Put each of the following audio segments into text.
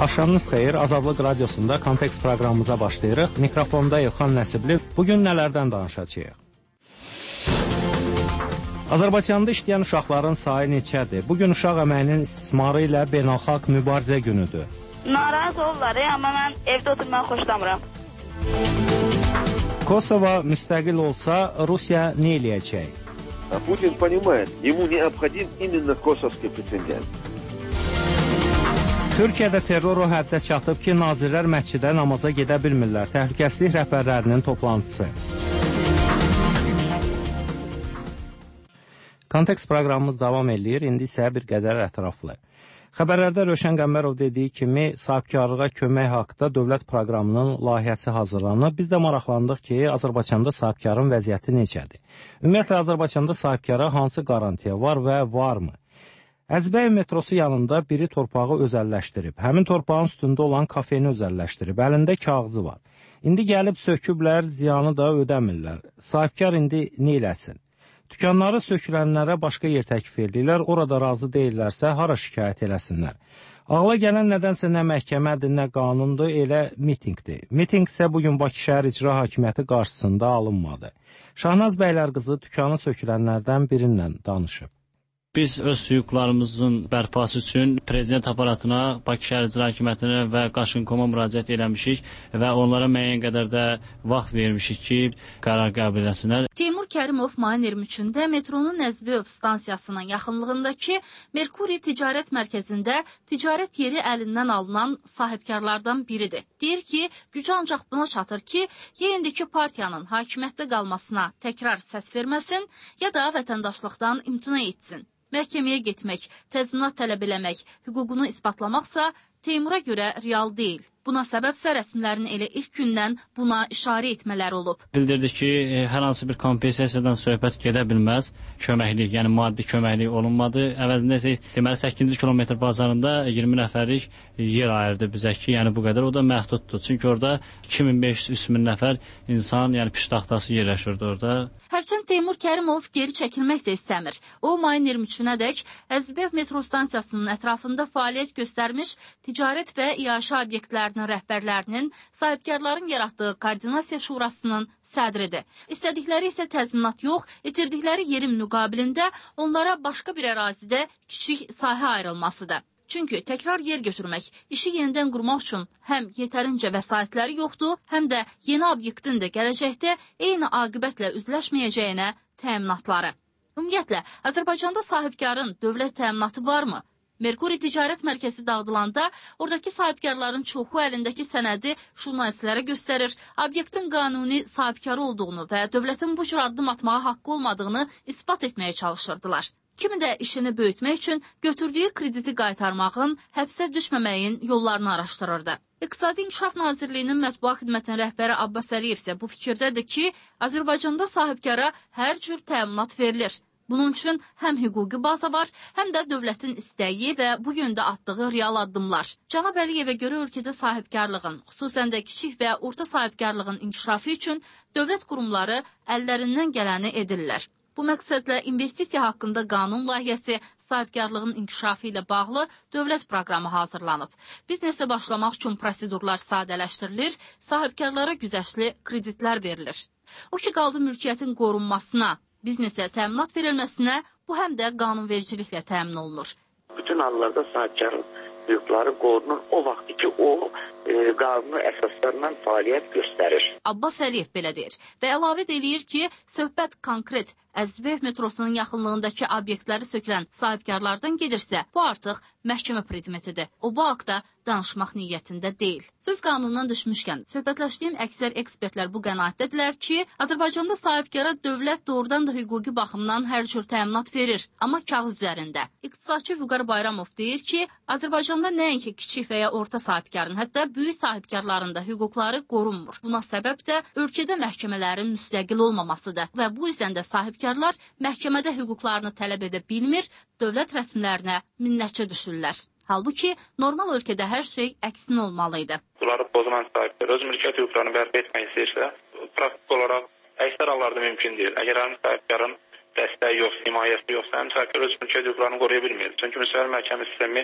Axşamınız xeyir. Azadlıq Radiosunda Kontekst proqramımıza başlayırıq. Mikrofonda İlxan Nəsibli. Bugün nələrdən danışacağıq? Azərbaycanda işləyən uşaqların sayı neçədir? Bugün uşaq əməyinin istismarı ilə beynəlxalq mübarizə günüdür. Narazı olurlar, amma mən evdə oturmağı xoşlamıram. Kosovo müstəqil olsa, Rusiya nə eləyəcək? Putin понимает, ему необходим именно косовский прецедент. Türkiyədə terror o həddə çatıb ki, nazirlər məscidə namaza gedə bilmirlər. Təhlükəsizlik rəhbərlərinin toplantısı. Kontekst proqramımız davam edir. İndi isə bir qədər ətraflı. Xəbərlərdə Rövşən Qəmbərov dediyi kimi, sahibkarlığa kömək haqqında dövlət proqramının layihəsi hazırlanıb. Biz də maraqlandıq ki, Azərbaycanda sahibkarın vəziyyəti necədir? Ümumiyyətlə, Azərbaycanda sahibkara hansı qarantiya var və varmı? Əzbəyev metrosu yanında biri torpağı özəlləşdirib. Həmin torpağın üstündə olan kafeni özəlləşdirib. Əlində kağızı var. İndi gəlib söküblər, ziyanı da ödəmirlər. Sahibkar indi nə eləsin? Dükanları sökülənlərə başqa yer təklif edirlər. Orada razı deyirlərsə, hara şikayət eləsinlər? Ağla gələn nədənsə nə məhkəmədir, nə qanundur, elə mitingdir. Miting isə bugün Bakı Şəhər İcra Hakimiyyəti qarşısında alınmadı. Şahnaz bəylər qızı dükanı sökülənlərdən birindən danışıb. Biz öz hüquqlarımızın bərpası üçün prezident aparatına, Bakı Şəhər İcra Hakimiyyətinə və Qaşınkoma müraciət eləmişik və onlara müəyyən qədər də vaxt vermişik ki, qərar qəbul etsinlər. Teymur Kərimov mayın 23-də metronun Əzbəyev stansiyasının yaxınlığındakı Merkuri ticarət mərkəzində ticarət yeri əlindən alınan sahibkarlardan biridir. Deyir ki, gücü ancaq buna çatır ki, ya indiki partiyanın hakimiyyətdə qalmasına təkrar səs verməsin, ya da vətəndaşlıqdan imtina etsin. Məhkəməyə getmək, təzminat tələb eləmək, hüququnu isbatlamaqsa Teymura görə real deyil. Buna səbəbsə rəsmilərin elə ilk gündən buna işarə etmələri olub. Bildirdi ki, hər hansı bir kompensasiyadan söhbət gedə bilməz. Köməklik, yəni maddi köməklik olunmadı. Əvəzində isə deməli 8-ci kilometr bazarında 20 nəfərlik yer ayırdı bizə ki, yəni bu qədər o da məhduddur. Çünki orada 2500-3000 nəfər insan, yəni piştaxtası yerləşirdi orada. Hərçənd Teymur Kərimov geri çəkilmək də istəmir. O, mayın 23-nədək Əzbəyev metro stansiyasının ətrafında fəaliyyət göstərmiş ticarət və iaşə obyektlərinin rəhbərlərinin, sahibkarların yaratdığı koordinasiya şurasının sədridir. İstədikləri isə təzminat yox, itirdikləri yerin müqabilində onlara başqa bir ərazidə kiçik sahə ayrılmasıdır. Çünki təkrar yer götürmək, işi yenidən qurmaq üçün həm yetərincə vəsaitləri yoxdur, həm də yeni obyektin də gələcəkdə eyni aqibətlə üzləşməyəcəyinə təminatları. Ümumiyyətlə, Azərbaycanda sahibkarın dövlət təminatı varmı? Merkuri ticarət mərkəzi dağıdılanda oradakı sahibkarların çoxu əlindəki sənədi jurnalistlərə göstərir, obyektin qanuni sahibkarı olduğunu və dövlətin bu cür addım atmağa haqqı olmadığını isbat etməyə çalışırdılar. Kimi də işini böyütmək üçün götürdüyü krediti qaytarmağın, həbsə düşməməyin yollarını araşdırırdı. İqtisadi İnkişaf Nazirliyinin mətbuat xidmətinin rəhbəri Abbas Əliyev isə bu fikirdədir ki, Azərbaycanda sahibkara hər cür təminat verilir. Bunun üçün həm hüquqi baza var, həm də dövlətin istəyi və bugün də atdığı real addımlar. Cənab Əliyevə görə ölkədə sahibkarlığın, xüsusən də kiçik və orta sahibkarlığın inkişafı üçün dövlət qurumları əllərindən gələni edirlər. Bu məqsədlə investisiya haqqında qanun layihəsi, sahibkarlığın inkişafı ilə bağlı dövlət proqramı hazırlanıb. Biznesə başlamaq üçün prosedurlar sadələşdirilir, sahibkarlara güzəştli kreditlər verilir. O ki, qaldı mülkiyyətin qorunmasına, biznesə təminat verilməsinə, bu həm də qanunvericiliklə təmin olunur. Bütün hallarda sahibkarın hüquqları qorunur o vaxt ki, o qanuni əsaslarla fəaliyyət göstərir. Abbas Əliyev belə deyir və əlavə eləyir ki, söhbət konkret Əzbəyev metrosunun yaxınlığındakı obyektləri sökülən sahibkarlardan gedirsə, bu artıq məhkəmə predmetidir. O bu haqda danışmaq niyyətində deyil. Söz qanunundan düşmüşkən, söhbətləşdiyim əksər ekspertlər bu qənaətdədirlər ki, Azərbaycanda sahibkara dövlət doğrudan da hüquqi baxımdan hər cür təminat verir, amma kağız üzərində. İqtisadçı Vüqar Bayramov deyir ki, Azərbaycanda nəinki kiçik və ya orta sahibkarın, hətta böyük sahibkarların da hüquqları qorunmur. Buna səbəb də ölkədə məhkəmələrin müstəqil olmamasıdır və bu yüzdən də sahibkarlar məhkəmədə hüquqlarını tələb edə bilmir, dövlət rəsmilərinə minnətçə düşürlər. Halbuki normal ölkədə hər şey əksinə olmalıydı. Bunları pozulan sahiblər öz mülkiyyət hüquqlarını bərpa etmək istəyirsə, praktik olaraq əksər hallarda mümkün deyil. Əgər həmin sahibkarın dəstəyi yoxsa, himayəsi yoxsa, həmin sahibkar öz mülkiyyət hüquqlarını qoruya bilmir. Çünki müstəqil məhkəmə sistemi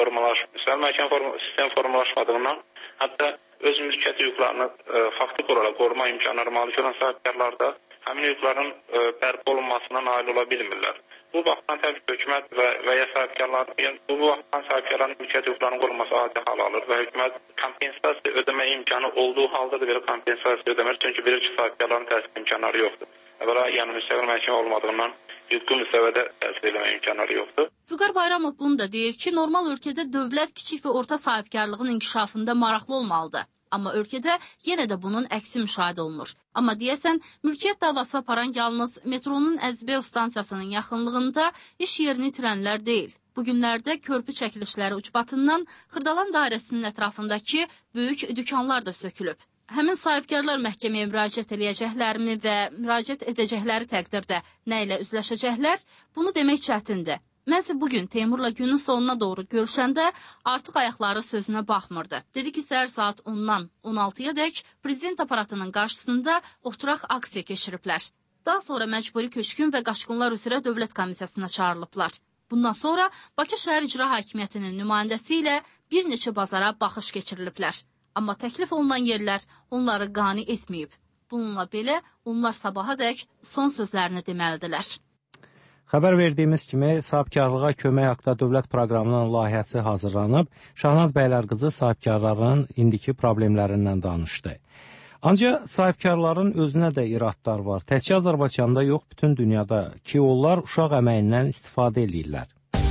formalaşmadığından, hətta öz mülkiyyət hüquqlarını faktiki olaraq qoruma imkanları malik olan sahibkarlarda həmin hüquqların bərpa olunmasına nail ola bilmirlər. Bu baxımdan təbii ki, hökumət və ya sahibkarların mülkiyyət hüquqlarının qorunması adi hal alır və hökumət kompensasiya ödəmə imkanı olduğu halda da belə kompensasiya ödəmir. Çünki bilir ki, sahibkarların təsir imkanları yoxdur. Əvvəla, yəni müstəqil məhkəmə olmadığından hüquqi müstəvidə təsir etmə imkanları yoxdur. Vüqar Bayramov bunu da deyir ki, normal ölkədə dövlət kiçik və orta sahibkarlığın inkişafında maraqlı olmalıdır. Amma ölkədə yenə də bunun əksi müşahidə olunur. Amma deyəsən, mülkiyyət davası aparan yalnız metronun Əzbəyev stansiyasının yaxınlığında iş yerini itirənlər deyil. Bu günlərdə körpü çəkilişləri ucbatından Xırdalan dairəsinin ətrafındakı böyük dükanlar da sökülüb. Həmin sahibkarlar məhkəməyə müraciət edəcəklərmi və müraciət edəcəkləri təqdirdə nə ilə üzləşəcəklər, bunu demək çətindir. Mənsə bugün Teymurla günün sonuna doğru görüşəndə artıq ayaqları sözünə baxmırdı. Dedi ki, səhər saat 10-dan 16-ya dək prezident aparatının qarşısında oturaq aksiya keçiriblər. Daha sonra məcburi köçkün və qaçqınlar üzrə dövlət komissiyasına çağırılıblar. Bundan sonra Bakı şəhər icra hakimiyyətinin nümayəndəsi ilə bir neçə bazara baxış keçiriliblər. Amma təklif olunan yerlər onları qane etməyib. Bununla belə onlar sabaha dək son sözlərini deməlidirlər. Xəbər verdiyimiz kimi, sahibkarlığa kömək haqda dövlət proqramının layihəsi hazırlanıb, Şahnaz Bəylərqızı sahibkarların indiki problemlərindən danışdı. Ancaq sahibkarların özünə də iradlar var. Təkcə Azərbaycanda yox, bütün dünyada ki, onlar uşaq əməyindən istifadə edirlər.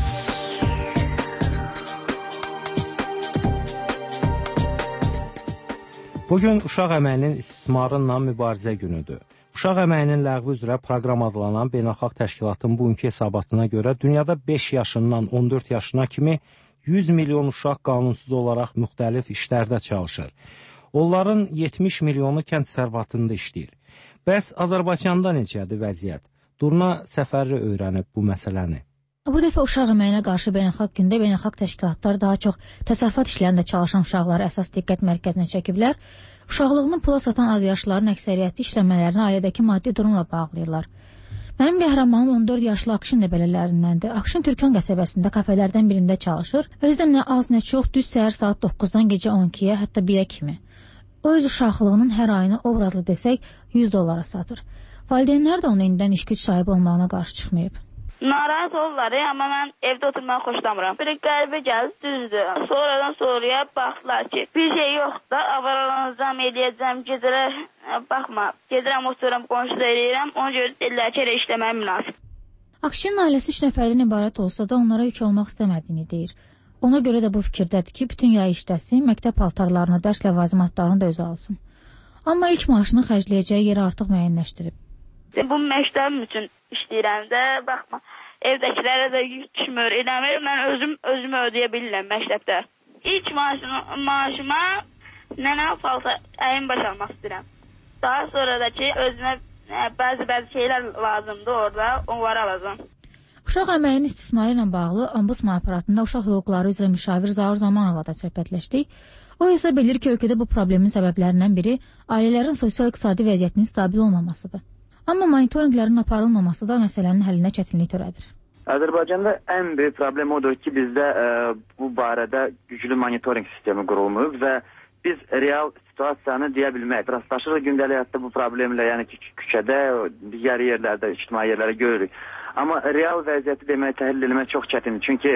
Bugün uşaq əməyinin istismarınla mübarizə günüdür. Uşaq əməyinin ləğvi üzrə proqram adlanan beynəlxalq təşkilatın bugünkü hesabatına görə dünyada 5 yaşından 14 yaşına kimi 100 milyon uşaq qanunsuz olaraq müxtəlif işlərdə çalışır. Onların 70 milyonu kənd təsərrüfatında işləyir. Bəs Azərbaycanda necədir vəziyyət? Durna Səfərli öyrənib bu məsələni. Bu dəfə uşaq əməyinə qarşı beynəlxalq gündə beynəlxalq təşkilatlar daha çox təsərrüfat işlərində çalışan uşaqları əsas diqqət mərkəzinə çəkiblər. Uşaqlığını pula satan azyaşlıların əksəriyyəti işləmələrini ailədəki maddi durumla bağlayırlar. Mənim qəhrəmanım 14 yaşlı Akşin də belələrindəndir. Akşin Türkan qəsəbəsində kafelərdən birində çalışır. Özü də nə az nə çox düz səhər saat 9-dan gecə 12-yə, hətta 1-ə kimi. O öz uşaqlığının hər ayını obrazlı desək $100 satır. Valideynlər də onu indidən iş güc sahibi olmağına qarşı çıxmayıb. Narahat olurlar, amma mən evdə oturmağı xoşlamıram. Bir qəribə gəldi, düzdür. Sonradan sonraya baxdılar ki, bir şey yoxdur da, avaralanacam, eləyəcəm, gedirəm, baxma, gedirəm, otururam, qonşu eləyirəm, ona görə dedilər ki, elə işləməyə münasib. Akşinin ailəsi 3 nəfərdən ibarət olsa da onlara yük olmaq istəmədiyini deyir. Ona görə də bu fikirdədir ki, bütün yay işləsin, məktəb paltarlarını, dərs ləvazimatlarını da özü alsın. Amma ilk maaşını xərcləyəcəyi yeri artıq müəyyənləşdirib. Bu məktəbim üçün işləyirəm də, baxma, evdəkilərə də yük düşmür, eləmir, mən özümü ödəyə bilirəm məktəbdə. İlk maaşıma nənə paltar, əyin baş almaq istəyirəm. Daha sonra da ki, özümə bəzi şeylər lazımdır orada, onları alacağım. Uşaq əməyinin istismarı ilə bağlı Ombudsman aparatında uşaq hüquqları üzrə müşavir Zaur Zamanova da söhbətləşdik. O hesab edir ki, ölkədə bu problemin səbəblərindən biri ailələrin sosial-iqtisadi vəziyyətinin stabil olmamasıdır. Amma monitorinqlərin aparılmaması da məsələnin həllinə çətinlik törədir. Azərbaycanda ən böyük problem odur ki, bizdə bu barədə güclü monitorinq sistemi qurulmuyub və biz real situasiyanı deyə bilmək, rastlaşırıq gündəlik həyatda bu problemlə, yəni ki, küçədə, digər yerlərdə, ictimai yerlərdə görürük. Amma real vəziyyəti demək, təhlil etmək çox çətindir. Çünki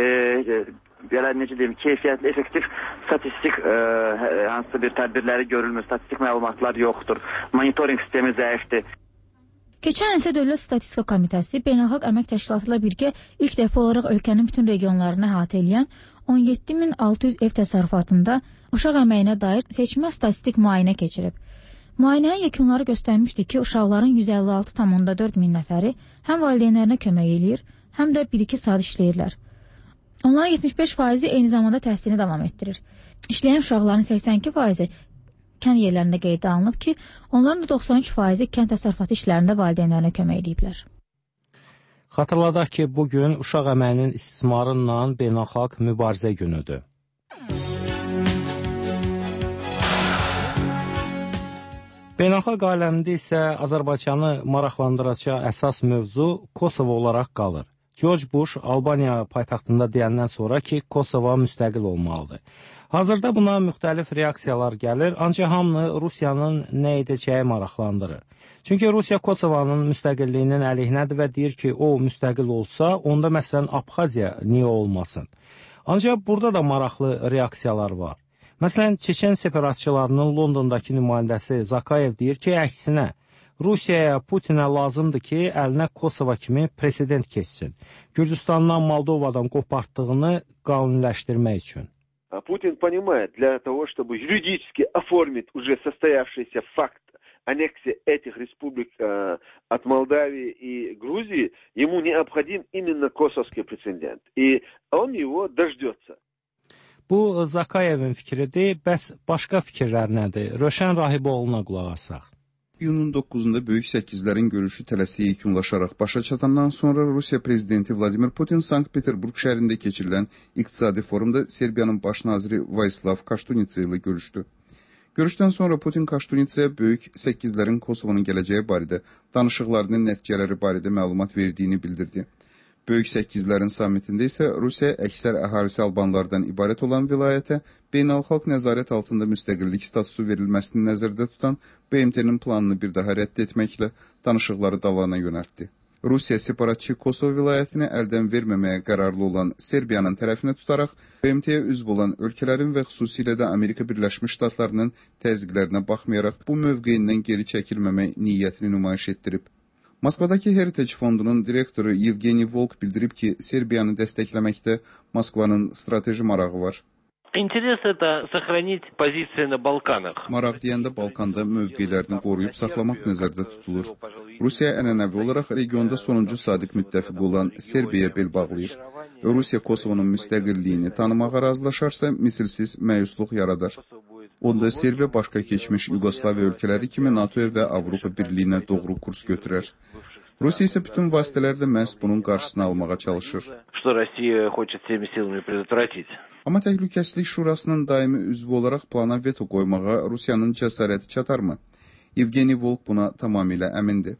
belə necə deyim, keyfiyyətli, effektiv statistik hansı bir tədbirləri görülmür, statistik məlumatlar yoxdur, monitorinq sistemi zəifdir. Keçən isə Dövlət Statistika Komitəsi Beynəlxalq Əmək Təşkilatı ilə birgə ilk dəfə olaraq ölkənin bütün regionlarını əhatə edən 17.600 ev təsərrüfatında uşaq əməyinə dair seçmə statistik müayinə keçirib. Müayinənin yekunları göstərmişdi ki, uşaqların 156,4 min nəfəri həm valideynlərinə kömək eləyir, həm də 1-2 saat işləyirlər. Onların 75%-i eyni zamanda təhsilini davam etdirir. İşləyən uşaqların 82%-i kənd yerlərində qeydə alınıb ki, onların da 93%-i kənd təsərrüfatı işlərində valideynlərinə kömək ediblər. Xatırladaq ki, bugün uşaq əməyinin istismarınla beynəlxalq mübarizə günüdür. Beynəlxalq aləmdə isə Azərbaycanı maraqlandıracaq əsas mövzu Kosovo olaraq qalır. George Bush Albaniya paytaxtında deyəndən sonra ki, Kosovo müstəqil olmalıdır. Hazırda buna müxtəlif reaksiyalar gəlir, ancaq hamını Rusiyanın nə edəcəyi maraqlandırır. Çünki Rusiya Kosovonun müstəqilliyinin əleyhinədir və deyir ki, o müstəqil olsa, onda məsələn Abxaziya niyə olmasın? Ancaq burada da maraqlı reaksiyalar var. Məsələn, Çeçen separatçılarının Londondakı nümayəndəsi Zakayev deyir ki, əksinə, Rusiyaya, Putinə lazımdır ki, əlinə Kosovo kimi president keçsin. Gürcüstandan, Moldovadan qopartdığını qanuniləşdirmək üçün. Путин понимает, для того, чтобы юридически оформить уже состоявшийся факт аннексии этих республик от Молдавии и Грузии, ему необходим именно косовский прецедент. И он его дождется. Bu Zakayevin fikridir. Bəs başqa fikirlər nədir? Röşən Rahiboğlu'na qulaq asaq. İyunun 9-da Böyük Səkizlərin görüşü tələsik yekunlaşaraq başa çatandan sonra Rusiya prezidenti Vladimir Putin Sankt-Peterburg şəhərində keçirilən iqtisadi forumda Serbiyanın baş naziri Vojislav Koštunica ilə görüşdü. Görüşdən sonra Putin Koštunicaya Böyük Səkizlərin Kosovonun gələcəyi barədə danışıqlarının nəticələri barədə məlumat verdiyini bildirdi. Böyük Səkizlərin sammitində isə Rusiya əksər əhalisi albanlardan ibarət olan vilayətə beynəlxalq nəzarət altında müstəqillik statusu verilməsini nəzərdə tutan BMT-nin planını bir daha rədd etməklə danışıqları dalana yönəltdi. Rusiya separatçı Kosovo vilayətini əldən verməməyə qərarlı olan Serbiyanın tərəfinə tutaraq BMT-yə üzv olan ölkələrin və xüsusilə də Amerika Birləşmiş Ştatlarının təzyiqlərinə baxmayaraq bu mövqeyindən geri çəkilməmək niyyətini nümayiş etdirib. Moskvadakı Heritage Fondunun direktoru Yevgeniy Volk bildirib ki, Serbiyanı dəstəkləməkdə Moskvanın strateji marağı var. İnteres это сохранить позиции на Балканах. Maraq deyəndə Balkanda mövqelərini qoruyub saxlamaq nəzərdə tutulur. Rusiya ənənəvi olaraq regionda sonuncu sadiq müttəfiq olan Serbiyaya bel bağlayır. Rusiya Kosovonun müstəqilliyini tanımağa razılaşarsa misilsiz məyusluq yaradar. Onda Serbiya başqa keçmiş Yugoslaviya ölkələri kimi NATO və Avropa Birliyinə doğru kurs götürər. Rusiya isə bütün vasitələrlə məhz bunun qarşısını almağa çalışır. Amma Təhlükəsizlik Şurasının daimi üzvü olaraq plana veto qoymağa Rusiyanın cəsarəti çatarmı? Yevgeniy Volk buna tamamilə əmindir.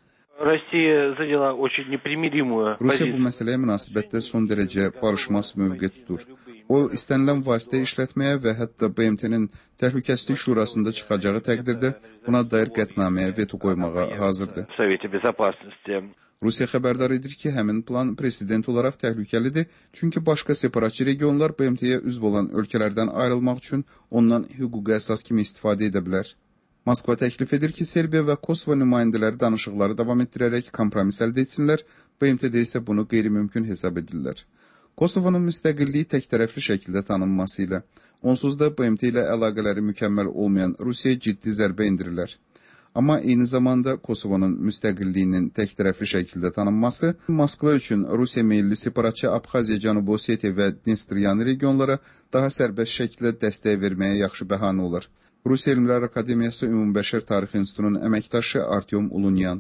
Rusiya bu məsələyə münasibətdə son dərəcə barışmaz mövqe tutur. O, istənilən vasitə işlətməyə və hətta BMT-nin Təhlükəsizlik Şurasında çıxacağı təqdirdə buna dair qətnaməyə veto qoymağa hazırdır. Rusiya xəbərdar edir ki, həmin plan president olaraq təhlükəlidir, çünki başqa separatçı regionlar BMT-yə üzv olan ölkələrdən ayrılmaq üçün ondan hüquqi əsas kimi istifadə edə bilər. Moskva təklif edir ki, Serbiya və Kosovo nümayəndələri danışıqları davam etdirərək kompromis əldə etsinlər, BMT-də isə bunu qeyri-mümkün hesab edirlər. Kosovonun müstəqilliyi təktərəfli şəkildə tanınması ilə, onsuz da BMT ilə əlaqələri mükəmməl olmayan Rusiyaya ciddi zərbə endirirlər. Amma eyni zamanda Kosovonun müstəqilliyinin təktərəfli şəkildə tanınması Moskva üçün Rusiya meyilli separatçı Abxaziya, Cənubi Osetiya və Dnistriyan regionlara daha sərbəst şəkildə dəstək verməyə yaxşı bəhanə olar. Rusiya Elmlər Akademiyası Ümumbəşər Tarix İnstitutunun əməkdaşı Artyom Ulunyan.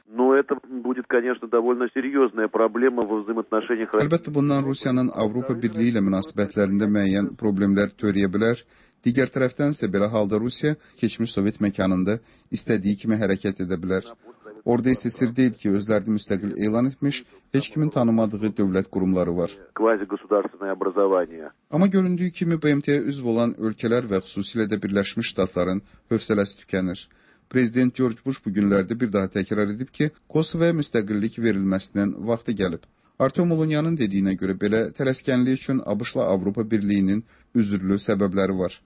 Əlbəttə, bundan Rusiyanın Avropa Birliyi ilə münasibətlərində müəyyən problemlər törəyə bilər. Digər tərəfdənsə belə halda Rusiya keçmiş Sovet məkanında istədiyi kimi hərəkət edə bilər. Orada isə sir deyil ki, özlərini müstəqil elan etmiş, heç kimin tanımadığı dövlət qurumları var. Amma göründüyü kimi BMT-yə üzv olan ölkələr və xüsusilə də Birləşmiş Ştatların hövsələsi tükənir. Prezident George Bush bu günlərdə bir daha təkrar edib ki, Kosovoya müstəqillik verilməsindən vaxtı gəlib. Artyom Ulunyanın dediyinə görə belə tələskənlik üçün ABŞ-la Avropa Birliyinin üzürlü səbəbləri var.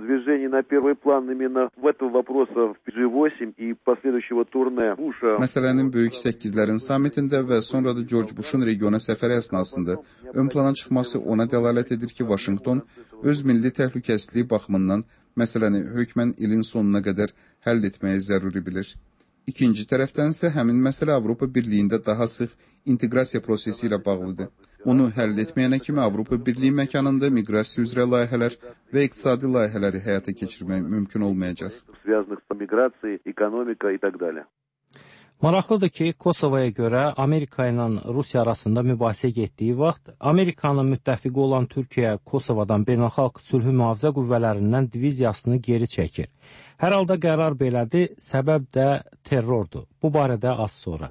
Məsələnin Böyük Səkizlərin sammitində və sonra da George Bush'un regiona səfəri əsnasında ön plana çıxması ona dəlalət edir ki, Vaşinqton öz milli təhlükəsizliyi baxımından məsələni hökmən ilin sonuna qədər həll etməyi zəruri bilir. İkinci tərəfdən isə həmin məsələ Avropa Birliyində daha sıx inteqrasiya prosesi ilə bağlıdır. Onu həll etməyənə kimi Avropa Birliyi məkanında miqrasiya üzrə layihələr və iqtisadi layihələri həyata keçirmək mümkün olmayacaq. Maraqlıdır ki, Kosovaya görə Amerika ilə Rusiya arasında mübahisə getdiyi vaxt Amerikanın müttəfiqi olan Türkiyə Kosovadan beynəlxalq sülhü mühafizə qüvvələrindən diviziyasını geri çəkir. Hər halda qərar belədir, səbəb də terrordur. Bu barədə az sonra.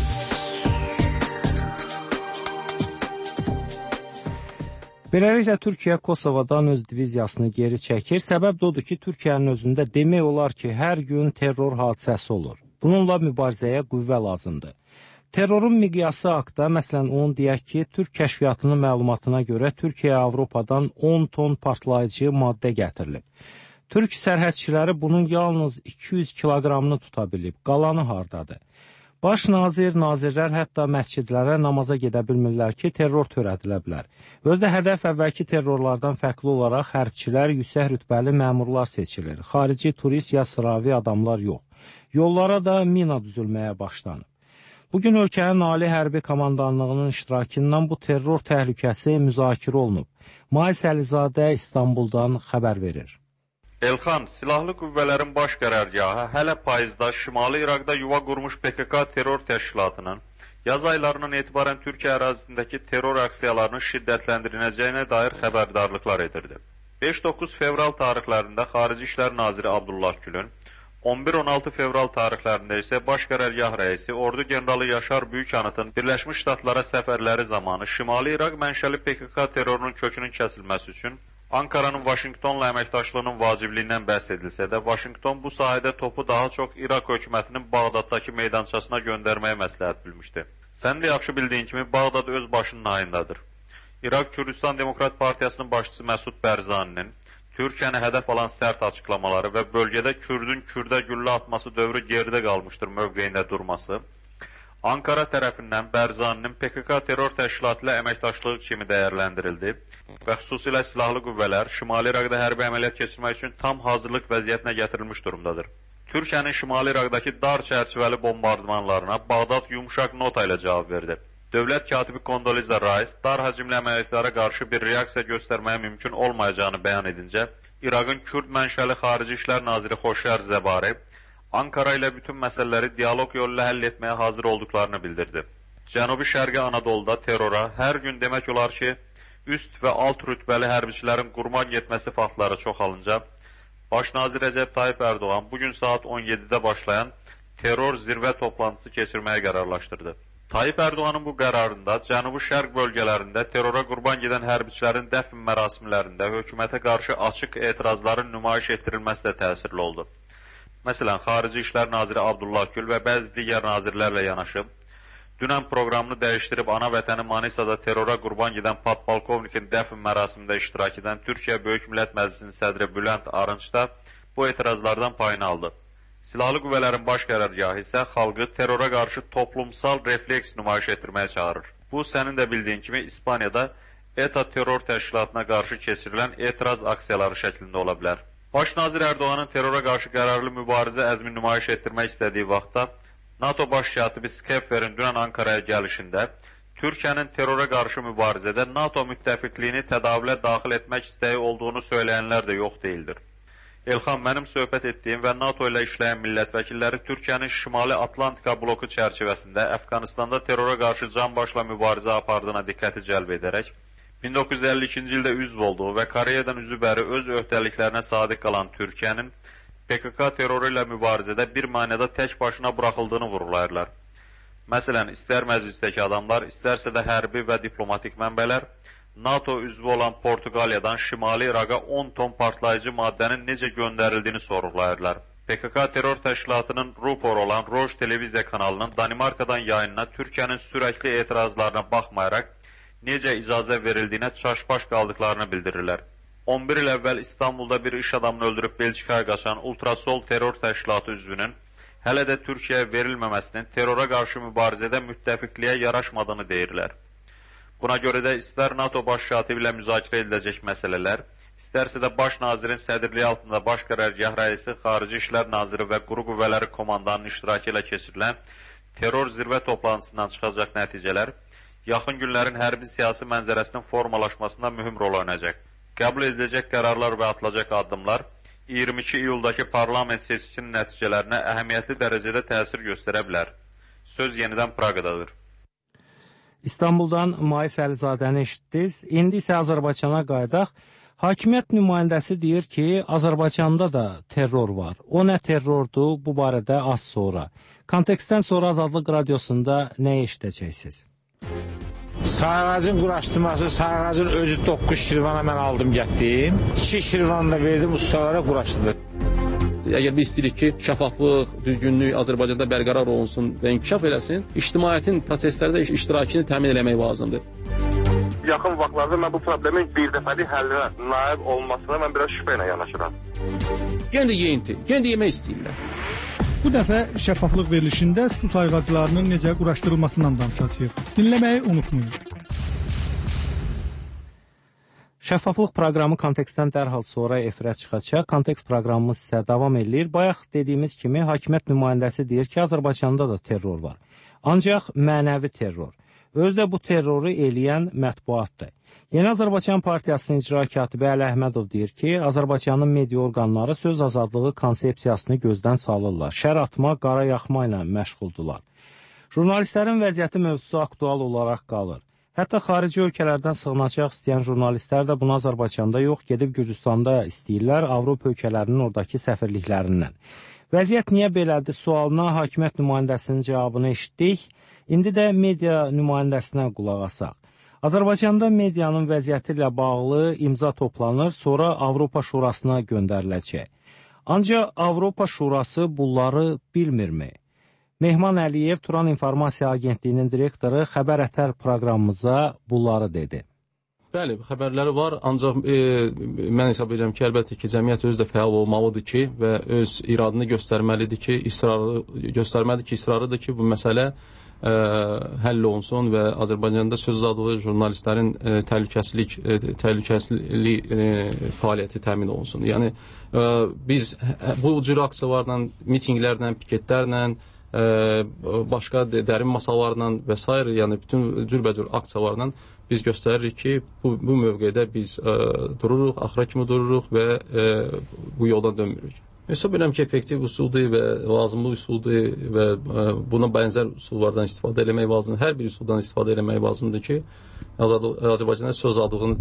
Beləliklə, Türkiyə Kosovadan öz diviziyasını geri çəkir. Səbəb də odur ki, Türkiyənin özündə demək olar ki, hər gün terror hadisəsi olur. Bununla mübarizəyə qüvvə lazımdır. Terrorun miqyası haqda, məsələn, onu deyək ki, Türk kəşfiyyatının məlumatına görə Türkiyəyə Avropadan 10 ton partlayıcı maddə gətirilib. Türk sərhədçiləri bunun yalnız 200 kiloqramını tuta bilib, qalanı hardadır? Baş nazir, nazirlər hətta məscidlərə namaza gedə bilmirlər ki, terror törədilə bilər. Özdə hədəf əvvəlki terrorlardan fərqli olaraq hərbçilər, yüksək rütbəli məmurlar seçilir. Xarici turist ya sıravi adamlar yox. Yollara da mina düzülməyə başlanıb. Bugün ölkənin Ali Hərbi Komandanlığının iştirakından bu terror təhlükəsi müzakirə olunub. Mais Əlizadə İstanbuldan xəbər verir. Elxan, silahlı qüvvələrin baş qərargahı hələ payızda Şimali İraqda yuva qurmuş PKK terror təşkilatının yaz aylarından etibarən Türkiyə ərazisindəki terror aksiyalarının şiddətləndiriləcəyinə dair xəbərdarlıqlar edirdi. 5-9 fevral tarixlərində Xarici İşlər Naziri Abdullah Gülün, 11-16 fevral tarixlərində isə Baş qərargah rəisi Ordu generalı Yaşar Büyükanıtın Birləşmiş Ştatlara səfərləri zamanı Şimali İraq mənşəli PKK terrorunun kökünün kəsilməsi üçün Ankaranın Vaşinqtonla əməkdaşlığının vacibliyindən bəhs edilsə də, Vaşinqton bu sahədə topu daha çox İraq hökumətinin Bağdaddakı meydançasına göndərməyə məsləhət bilmişdi. Sən də yaxşı bildiyin kimi Bağdad öz başının ayındadır. İraq Kürdistan Demokrat Partiyasının başçısı Məsud Bərzaninin Türkiyəni hədəf alan sərt açıqlamaları və bölgədə Kürdün Kürdə güllə atması dövrü geridə qalmışdır mövqeyində durması, Ankara tərəfindən Bərzaninin PKK terror təşkilatı ilə əməkdaşlığı kimi dəyərləndirildi və xüsusilə silahlı qüvvələr Şimali İraqda hərbi əməliyyat keçirmək üçün tam hazırlıq vəziyyətinə gətirilmiş durumdadır. Türkiyənin Şimali İraqdakı dar çərçivəli bombardmanlarına Bağdad yumuşaq nota ilə cavab verdi. Dövlət katibi Kondoliza Rice dar həcmli əməliyyatlara qarşı bir reaksiya göstərməyə mümkün olmayacağını bəyan edincə, İraqın Kürd mənşəli Xarici İşlər Naziri Xoşyar Zəbari Ankara ilə bütün məsələləri dialoq yolu ilə həll etməyə hazır olduqlarını bildirdi. Cənubi Şərqi Anadoluda terrora hər gün demək olar ki, üst və alt rütbəli hərbiçilərin qurban getməsi faktları çoxalınca, Baş nazir Rəcəb Tayyip Ərdoğan bugün saat 17-də başlayan terror zirvə toplantısı keçirməyə qərarlaşdırdı. Tayyip Ərdoğanın bu qərarında Cənubi Şərq bölgələrində terrora qurban gedən hərbiçilərin dəfn mərasimlərində hökumətə qarşı açıq etirazların nümayiş etdirilməsi də təsirli oldu. Məsələn, Xarici İşlər Naziri Abdullah Gül və bəzi digər nazirlərlə yanaşı, dünən proqramını dəyişdirib ana vətəni Manisada terrora qurban gedən podpolkovnikin dəfn mərasimində iştirak edən Türkiyə Böyük Millət Məclisinin sədri Bülent Arınç da bu etirazlardan payını aldı. Silahlı qüvvələrin baş qərargahı isə xalqı terrora qarşı toplumsal refleks nümayiş etdirməyə çağırır. Bu, sənin də bildiyin kimi İspaniyada ETA terror təşkilatına qarşı keçirilən etiraz aksiyaları şəklində ola bilər. Baş nazir Ərdoğanın terrora qarşı qərarlı mübarizə əzmi nümayiş etdirmək istədiyi vaxtda NATO baş katibi Skefferin dünən Ankaraya gəlişində Türkiyənin terrora qarşı mübarizədə NATO müttəfiqliyini tədavülə daxil etmək istəyi olduğunu söyləyənlər də yox deyildir. Elxan, mənim söhbət etdiyim və NATO ilə işləyən millət vəkilləri Türkiyənin Şimali Atlantika bloku çərçivəsində Əfqanistanda terrora qarşı canbaşla mübarizə apardığına diqqəti cəlb edərək, 1952-ci ildə üzv olduğu və Koreyadan üzü bəri öz öhdəliklərinə sadiq qalan Türkiyənin PKK terroru ilə mübarizədə bir mənada tək başına buraxıldığını vurğulayırlar. Məsələn, istər məclisdəki adamlar, istərsə də hərbi və diplomatik mənbələr, NATO üzvü olan Portuqaliyadan Şimali İraqa 10 ton partlayıcı maddənin necə göndərildiyini sorğulayırlar. PKK terror təşkilatının rupor olan Roj televiziya kanalının Danimarkadan yayınına Türkiyənin sürəkli etirazlarına baxmayaraq, necə icazə verildiyinə çaşbaş qaldıqlarını bildirirlər. 11 il əvvəl İstanbulda bir iş adamını öldürüb Belçikaya qaçan Ultrasol terror təşkilatı üzvünün hələ də Türkiyəyə verilməməsinin terrora qarşı mübarizədə müttəfiqliyə yaraşmadığını deyirlər. Buna görə də istər NATO baş katibi ilə müzakirə ediləcək məsələlər, istərsə də baş nazirin sədrliyi altında baş qərargah rəisi, Xarici İşlər Naziri və Quru Qüvvələri Komandanının iştirakı ilə keçirilən terror zirvə toplantısından çıxacaq nəticələr, yaxın günlərin hərbi siyasi mənzərəsinin formalaşmasında mühüm rol oynayacaq. Qəbul ediləcək qərarlar və atılacaq addımlar 22 iyuldakı parlament seçkinin nəticələrinə əhəmiyyətli dərəcədə təsir göstərə bilər. Söz yenidən Praqadadır. İstanbuldan Mais Əlizadəni eşitdiniz. İndi isə Azərbaycana qayıdaq. Hakimiyyət nümayəndəsi deyir ki, Azərbaycanda da terror var. O nə terrordur, bu barədə az sonra. Kontekstdən sonra Azadlıq Radiosunda nə eşidəcəksiniz? Sayğacın quraşdırması, sayğacın özü 9 şirvana mən aldım, getdim. 2 şirvanı da verdim, ustalara quraşdırdı. Əgər biz istəyirik ki, şəffaflıq, düzgünlük Azərbaycanda bərqərar olunsun və inkişaf eləsin, ictimaiyyətin proseslərdə iştirakını təmin eləmək lazımdır. Yaxın vaxtlarda mən bu problemin bir dəfəlik həllinə nail olmasına mən biraz şübhə ilə yanaşıram. Yenə də yeyinti, yenə də yemək istəyirlər. Bu dəfə şəffaflıq verilişində su sayğaclarının necə quraşdırılmasından danışacağıq. Dinləməyi unutmayın. Şəffaflıq proqramı kontekstdən dərhal sonra efirə çıxacaq. Kontekst proqramımız isə davam edir. Bayaq dediyimiz kimi hakimiyyət nümayəndəsi deyir ki, Azərbaycanda da terror var. Ancaq mənəvi terror. Özdə bu terroru eləyən mətbuatdır. Yeni Azərbaycan Partiyasının icra katibi Əli Əhmədov deyir ki, Azərbaycanın media orqanları söz azadlığı konsepsiyasını gözdən salırlar. Şər atma, qara yaxma ilə məşğuldular. Jurnalistlərin vəziyyəti mövzusu aktual olaraq qalır. Hətta xarici ölkələrdən sığınacaq istəyən jurnalistlər də bunu Azərbaycanda yox, gedib Gürcüstanda istəyirlər, Avropa ölkələrinin oradakı səfirliklərindən. Vəziyyət niyə belədir sualına hakimiyyət nümayəndəsinin cavabını eşitdik. İndi də media nümayəndəsinə qulaq asaq. Azərbaycanda medianın vəziyyəti ilə bağlı imza toplanır, sonra Avropa Şurasına göndəriləcək. Ancaq Avropa Şurası bunları bilmirmi? Mehman Əliyev, Turan İnformasiya Agentliyinin direktoru Xəbər Ətər proqramımıza bunları dedi. Bəli, xəbərləri var, ancaq mən hesab edirəm ki, əlbəttə ki, cəmiyyət özü də fəal olmalıdır ki və öz iradını göstərməlidir ki, ısrarıdır ki, bu məsələ həll olunsun və Azərbaycanda söz azadlığı jurnalistlərin təhlükəsizlik fəaliyyəti təmin olunsun. Yəni, biz bu cür aksiyalarla, mitinglərlə, piketlərlə, başqa dərin masalarla və s. yəni bütün cürbəcür aksiyalarla biz göstəririk ki, bu mövqedə biz dururuq, axıra kimi dururuq və bu yoldan dönmürük. Hesab edirəm ki, effektiv üsuldur və lazımlı üsuldur və buna bənzər üsullardan istifadə eləmək lazımdır. Hər bir üsuldan istifadə eləmək lazımdır ki, Azərbaycanda söz azadlığının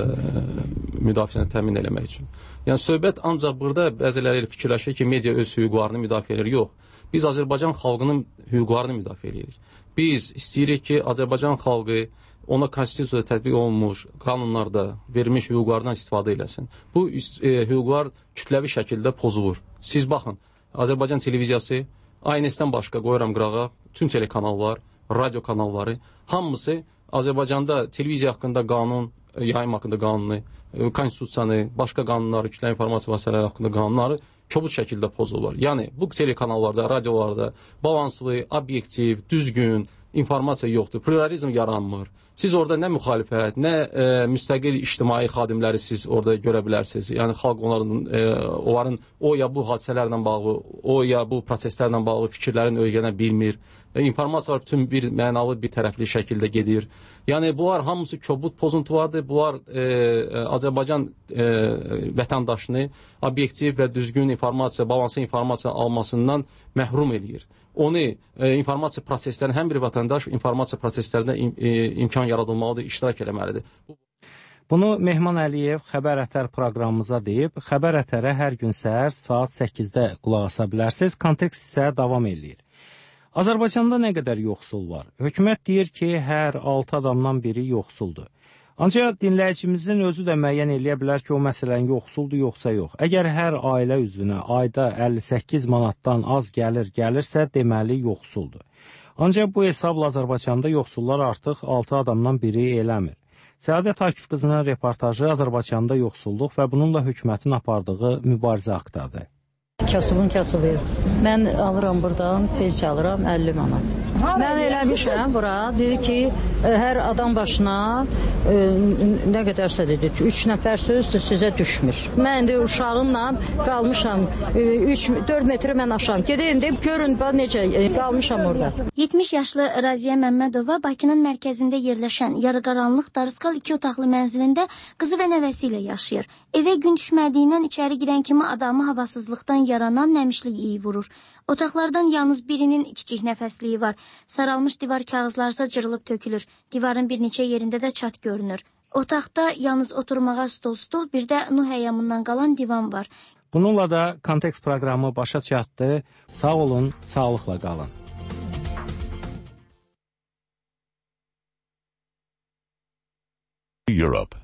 müdafiəsini təmin eləmək üçün. Yəni, söhbət ancaq burada bəziləri fikirləşir ki, media öz hüquqlarını müdafiə edir. Yox. Biz Azərbaycan xalqının hüquqlarını müdafiə edirik. Biz istəyirik ki, Azərbaycan xalqı ona konstitusiyada tətbiq olunmuş qanunlarda verilmiş hüquqlardan istifadə eləsin. Bu hüquqlar kütləvi şəkildə pozulur. Siz baxın, Azərbaycan televiziyası, ANS-dən başqa qoyuram qırağa, tüm telekanallar, radio kanalları, hamısı Azərbaycanda televiziya haqqında qanun, yayım haqqında qanunu, konstitusiyanı, başqa qanunları, kütləvi informasiya vasitələri haqqında qanunları kobud şəkildə pozulurlar. Yəni, bu telekanallarda, radiolarda balanslı, obyektiv, düzgün informasiya yoxdur, pluralizm yaranmır. Siz orada nə müxalifət, nə müstəqil ictimai xadimləri siz orada görə bilərsiniz. Yəni, xalq onların o ya bu hadisələrlə bağlı, o ya bu proseslərlə bağlı fikirlərin öyrənə bilmir. İnformasiyalar bütün bir mənalı, bir tərəfli şəkildə gedir. Yəni, bunlar hamısı kobud pozuntulardır. Bunlar Azərbaycan vətəndaşını obyektiv və düzgün informasiya, balanslı informasiya almasından məhrum edir. Onu informasiya proseslərinin, həm bir vətəndaş informasiya proseslərində imkan yaradılmalıdır, iştirak eləməlidir. Bunu Mehman Əliyev Xəbər Ətər proqramımıza deyib, Xəbər Ətərə hər gün səhər saat 8-də qulaq asa bilərsiniz. Kontekst isə davam edir. Azərbaycanda nə qədər yoxsul var? Hökumət deyir ki, hər 6 adamdan biri yoxsuldur. Ancaq dinləyicimizin özü də müəyyən eləyə bilər ki, o məsələn yoxsuldur, yoxsa yox. Əgər hər ailə üzvünə ayda 58 manatdan az gəlirsə, deməli yoxsuldur. Ancaq bu hesabla Azərbaycanda yoxsullar artıq 6 adamdan biri eləmir. Səadət Akif qızının reportajı Azərbaycanda yoxsulluq və bununla hökumətin apardığı mübarizə haqqındadır. Kasıbın kasıbı. Mən alıram buradan, pensiya alıram 50 manat. Mən eləmişəm bura, dedi ki, hər adam başına nə qədərsə dedi, 3 nəfər sözdür, sizə düşmür. Mən də uşağımla qalmışam, 4 metrə mən aşam. Gedəyim deyib, görün, necə qalmışam orada. 70 yaşlı Raziyə Məmmədova Bakının mərkəzində yerləşən yarıqaranlıq Darıskal 2 otaqlı mənzilində qızı və nəvəsi ilə yaşayır. Evə gün düşmədiyindən içəri girən kimi adamı havasızlıqdan yaranan nəmişlik iyi vurur. Otaqlardan yalnız birinin kiçik nəfəsliyi var. Saralmış divar kağızlarsa cırılıb tökülür. Divarın bir neçə yerində də çat görünür. Otaqda yalnız oturmağa stol, bir də Nuh əyyamından qalan divan var. Bununla da Kontekst proqramı başa çatdı. Sağ olun, sağlıqla qalın. Europe.